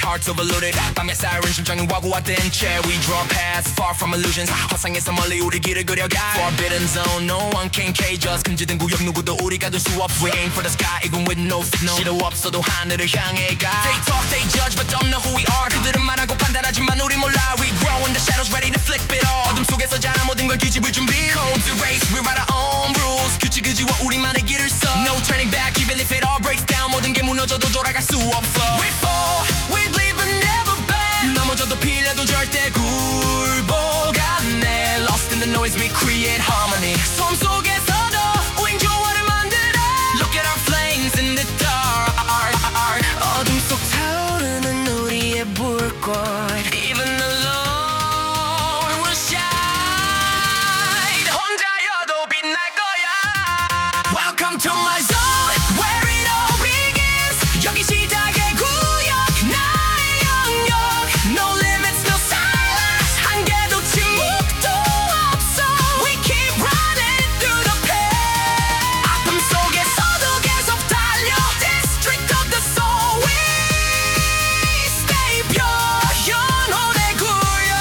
hearts overloaded. 밤의 siren 심장이 와고왔던 채 We draw paths far from illusions. 화상에서 멀리 우리 길을 그려가. Forbidden zone, no one can cage us. 금지된 구역 누구도 우리가 될 수 없어. We aim for the sky even with no signal. 시도 없어도 하늘을 향해 가. They talk, they judge but don't know who we are. 그들은 말하고 판단하지만 우리 몰라. We grow in the shadows ready to flip it all. 어둠 속에서 자라 모든 걸 뒤집을 준비. Codes erase, we write our own rules. 규칙을 지워 우리만의 길을 써. No turning back even if it all breaks down. 모든 게 무너져도 돌아갈 수 없어. We fall, we bleed but never bend. 넘어져도 필요도 절대 굴복안 해. Lost in the noise we create harmony. 손 속에서도 우린 조화를 만들어. Look at our flames in the dark. 어둠 속 타오르는 우리의 불꽃. Even the Lord will shine. 혼자여도 빛날 거야. Welcome to my zone where it all begins. 여기 시작의 구역 나의 영역. No limits, no silence. 한계도 침묵도 없어. We keep running through the pain. 아픔 속에서도 계속 달려. District of the soul. We stay pure. 영혼의 구역.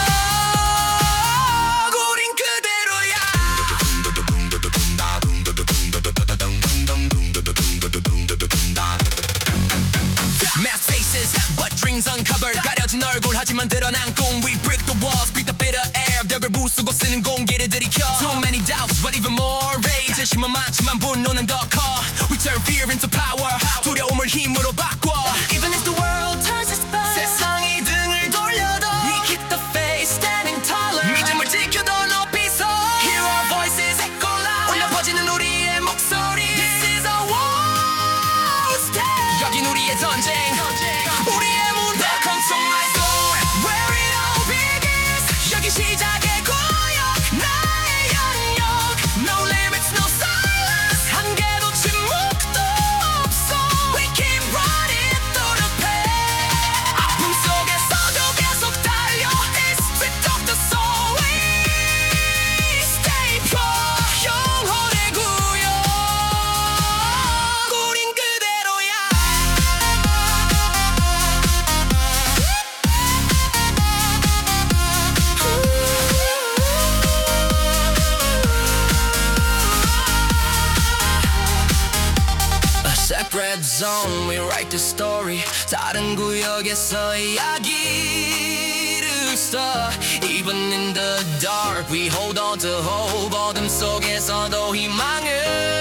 우린 그대로야. Mass faces, but dreams uncovered. 가려진 얼굴 하지만 드러난 꿈. We break the walls, breathe the bitter air. 벽을 부수고 쓰는 공기를 들이켜. Too many doubts, but even more rage. 의심은 많지만 분노는 더 커. We turn fear into power. 두려움을 힘으로 바꿔. Even if the world turns its back. 세상이 등을 돌려도 We keep the faith standing taller. 믿음을 지켜도 높이서 Hear our voices echo loud. 울려 퍼지는 우리의 목소리. This is our war stage. 여긴 우리의 전쟁. 우리의 문. Welcome to my zone where it all begins. 여기 시작의 구역 나의 영역. No limits, no silence. 한계도 침묵도 없어. We keep running through the pain. 아픔 속에서도 계속 달려. District of the soul. We stay pure. 영혼의 구역. 우린 그대로야. A separate zone, we write the story. 다른 구역에서 이야기를 써. Even in the dark, we hold on to hope. 어둠 속에서도 희망을